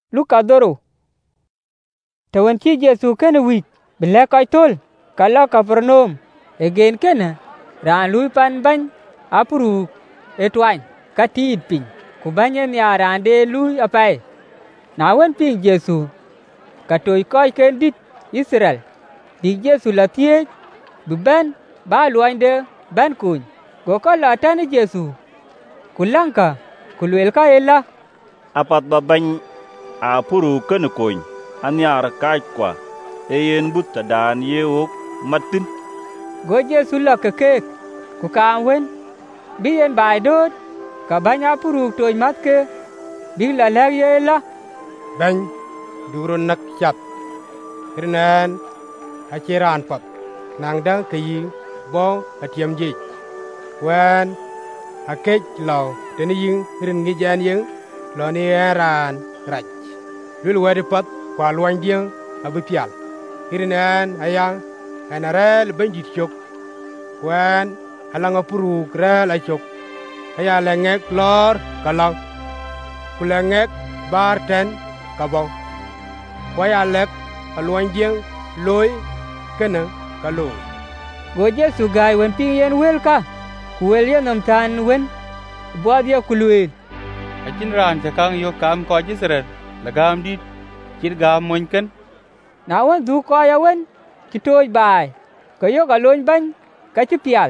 Luka doro. Tawan chi Jesu kene wik bile kai tol kala Kapernaum egen kene ran lui pan bany apuru etwain katid pin ku banyen ya rande lui apai. Na wen ping Jesu katoi kai ken dit Israel di Jesu la tie ben ba luande ben kun go ko la tan Jesu kulanka kulwel ka ela apat babany apuru ken koin anyar kai kwa eyen but dan yeok matin. Go Jesu la ke ku ka wen bien bai dot ka banya puru toy mat ke bi la la yela bany duro nak chat rinan achiran pat nang dang kayi bo atiam ji wan akej law teni yin rin ngi jan yin lo ni ran raj lul wadi pat kwa luan dieng abu pial rinan ayang anarel banji chok wan alanga puru kral achok aya lengek lor kalang kulengek barten kabong waya lek aluan dieng loy kena kalau go Jesu gai wen ping yen wel ka ku wel yen nam tan wen bo dia kulwel achin ran cha kang yo kam ko Israel lagam dit kir gam mon ken na wen du ko ya wen kitoj bai ko yo ga lon ban ka chi pial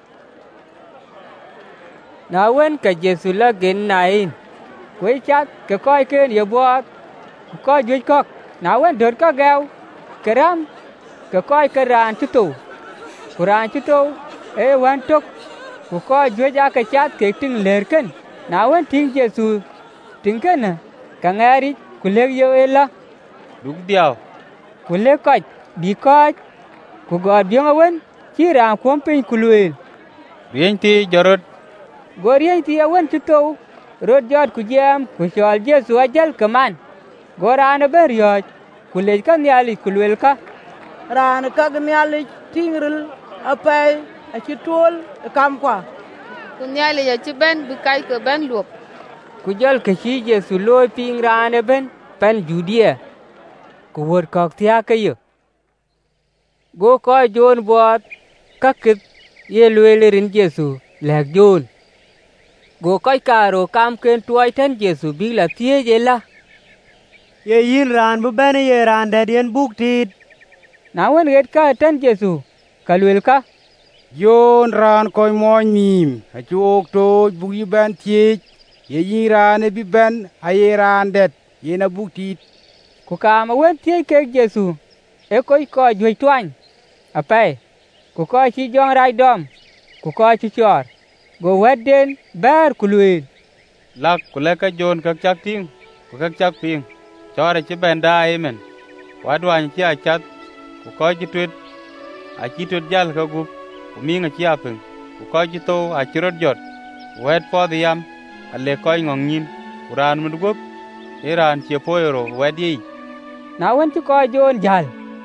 na wen ka Jesu la gen nain quấy chat cái coi kia nhiều bùa coi dưới cọc nào quên đợt có gạo cái ram cái coi cái ràn chút tù ê quan trúc của coi dưới ra cái chat cái tiếng lệ cân nào quên tiếng Giêsu tiếng cân à cả ngày đi của lệ yêu ela đúng điều của lệ coi bị coi của gọi biếng quên chỉ ràng quăng pin của lùi riêng thì jarod gọi riêng thì quên chút tù rốt giọt ku jam ku chol Jesu ajal kaman gorana ber yo ku le kan yali ku wel ka ran ka gnyali tingril apai a chitol kam kwa ku nyali ya ci ben bu kay ko ben lop ku jol ke chi Jesu loy ping rana ben pan Judea ku wor kok tia ka yo go ko jon bot ka kit ye lwelerin Jesu lek jon go kai karo kam ken tuai ten Jesu bi la tie je la ye yin ran bu ben ye ran de yen buk tit na wen get ka ten Jesu kalwel ka yon ran koy moy mim a chuok to bu yi ben tie ye yin ran bi ben aye ran det yena buk tit ku ka ma wen tie ke Jesu e koi ko jwe twan apai ku ko chi jong rai dom ku ko chi chor go weden bar kulwel lak kuleka jon kak chak ting ku kak chak ping chore chi ben da amen wadwan chi achat ku ko chi twit jal ka gup ku minga chi apeng ku ko chi to achirot jot wed po diam ale koy ngongin uran mudgop iran chi poyro wedi na wen chi ko jon jal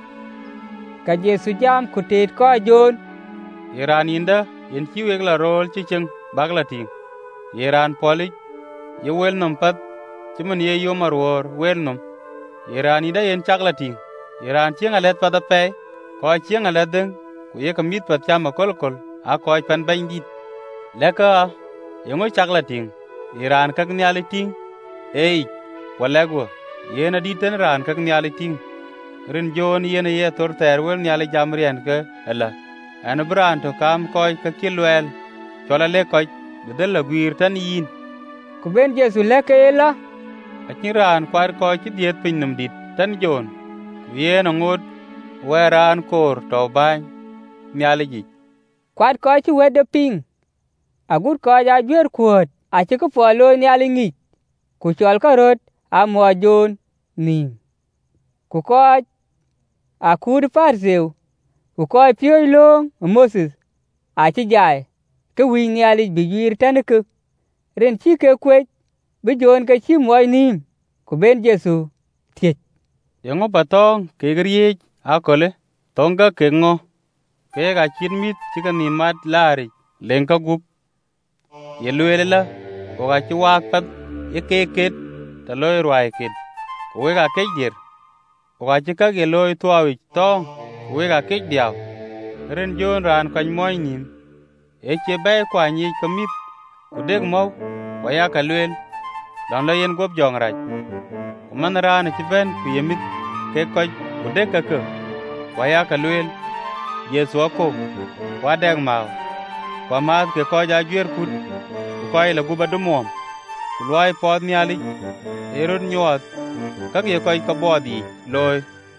ka Jesu jam ku tet ko jon iran inda yen chi weg la rol chi cheng bagla ting yeran poli ye wel nom pat chimun ye yo marwor wel nom yeran ida yen chakla ting yeran chieng alet pada pe ko chieng alet deng ku ye kamit pat chama kolkol a ko pan bandit leka yengo chakla ting yeran kak nyali ting ei walego yena diten ran kak nyali ting rin jon yena ye tor ter wel nyali jamrian ke ala an bran to kam koy ka kilwel chola le koy bedel la gwir tan yin ku ben Jesu le ke la akiran kwar koy ti diet pin num dit tan jon ye no ngot weran kor to ban nyali ji kwat koy ti wede ping agur ko ja jwer kuot a ti ko polo nyali ngi ku chol ka rot a mo jon ni ku ko a kur farseu ku ko pio long Moses a ti jai ke wi nyali bi gwir tan ke ren chi ke kwe bi jon ke chi moy nim ku ben Jesu tie yengo patong ke griye akole tonga ke ngo ke ga chin mit chi ka ni mat lari len ka gup ye lwele la ko ga chi wak pat ye ke ket ta loy rwai ket wega kech dir wa ci ka ge loy tuawi tong wega kech diaw ren jon ran kwany moy nim e che bay kwa nyi kamit ku deg mo wa ya ka lwel don la yen gop jong raj ku man ran ci ben ku yemit ke ko ku deg ka ke wa ya ka lwel Yesu ko wa deg ma wa ma ke ko ja jwer kut ko ay la guba dumom ku loy pod nyali erod nyot ka ge ko ka bodi loy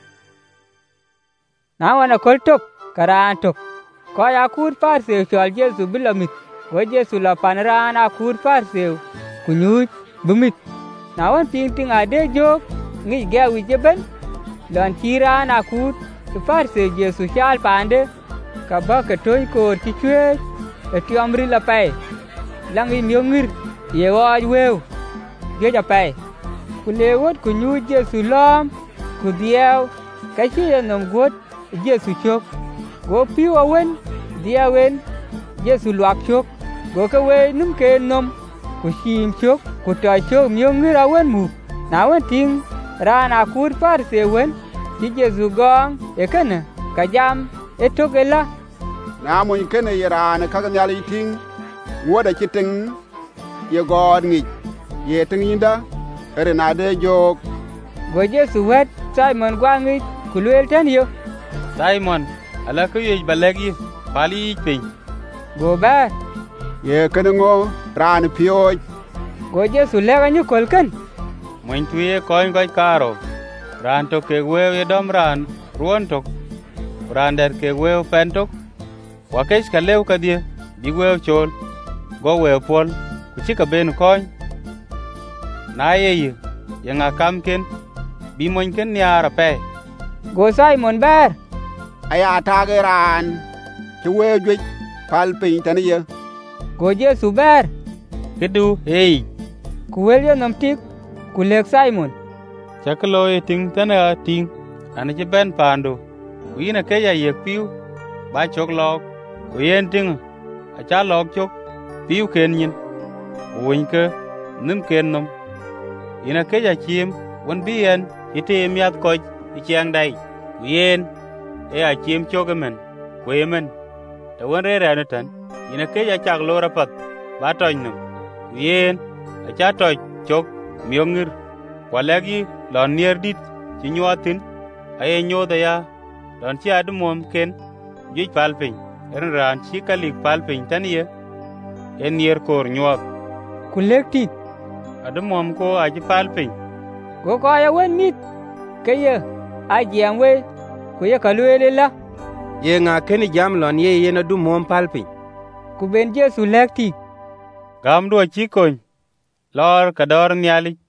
na wana koltok karantok ko ya kur farse chol Yesu bilamit wo Yesu la panrana kur farse kunyut bumit na wan ting ade jok ngi ga wi jeben don kirana kur farse Yesu chal pande ka ba ka toy ko ti chwe e ti amri la pai lang i nyongir ye wa wew ge ja pai ku le wot kunyut Yesu lam ku diaw ka chi nom got Yesu chok go piwa wen dia wen Yesu luak chok go ka we num ke nom ku shim chok ku ta chok myongir awen mu na wen ting rana kur farse wen ti Yesu gong e kana ka jam e tokela na mo kene yarana ka nyal yiting woda kiting ye god ngi ye ting yinda rena de jok go Yesu wet Simon gwangi kulwel tan yo Simon ala ko yej balagi pali pin go ba ye kene ngo ran pioj go Yesu lega ni kolkan moin tuye koin koy karo ran to ke wewe dom ran ruon to ran der ke wew pentok wakesh ka lew ka die bi wew chol go wew pol ku ci ka ben koin na ye nga kam ken bi moin ken niara pe go Simon ber aya tageran ti wejwe palpin taniye go Yesu ber kedu hey ku welyo nom tik ku lek Simon chaklo e ting tana ting ana ci ben pando wina ke ya ye piu ba chok lok ku yen ting a cha lok chok piu ken yin win ke nim ken nom ina ke ya chim won bien ite miat ko chiang dai yen e a chim chogemen kwemen ta won re ra tan ina ke ya chak lora pat ba toy nom yen a cha toy chok myongir walagi lon nier dit ci nyuatin ay nyoda ya don ci adumom ken jej palpin ran ci kalik palpin taniye en nier kor nyuat kulekti adumom ko aji palpin go ko ya wen mit keye ajiam we ku ye kalwele la ye nga ken jam lon ye yena dumom palpin ku ben Yesu lekti gam do ci kon lor kador nyali